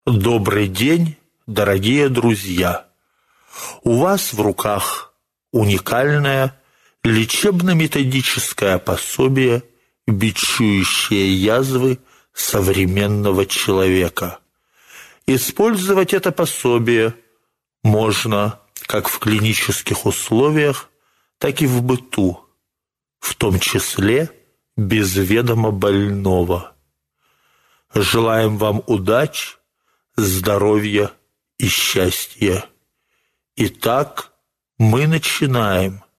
Добрый день, дорогие друзья! У вас в руках уникальное лечебно-методическое пособие, бичующее язвы современного человека. Использовать это пособие можно как в клинических условиях, так и в быту, в том числе без ведома больного. Желаем вам удачи, здоровья и счастья. Итак, мы начинаем.